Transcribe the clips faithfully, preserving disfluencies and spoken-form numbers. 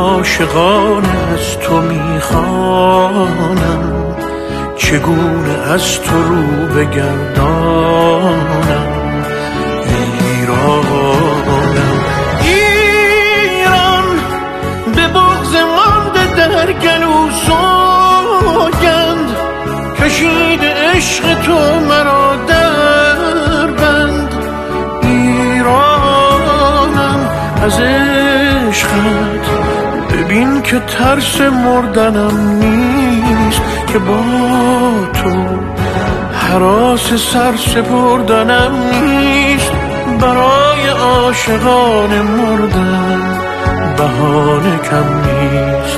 عاشقانه از تو میخوانم، چگونه از تو رو بگردانم. ایرانم ایران، به بغض مانده در گلو سوگند، کشیده عشق تو مرا در بند. ایرانم از عشقت ببین که ترس مردنم نیست، که با تو هراس سر سپردنم نیست. برای عاشقان مردن بهانه کم نیست.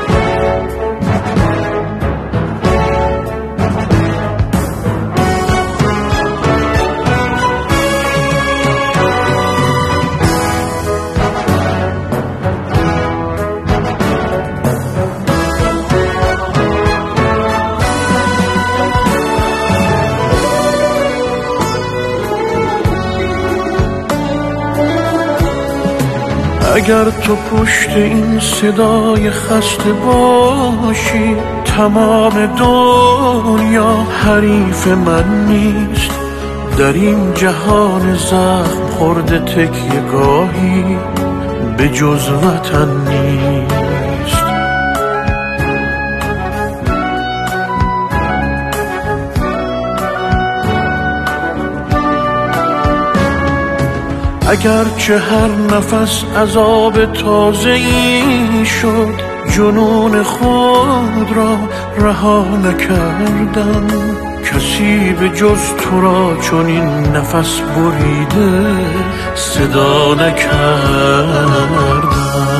اگر تو پشت این صدای خسته باشی، تمام دنیا حریف من نیست. در این جهان زخم خورده تکیه گاهی به جز وطن نیست. اگرچه هر نفس عذاب تازه‌ای شد، جنون خود را رها نکردم. کسی به جز تو را چون این نفس بریده صدا نکردم.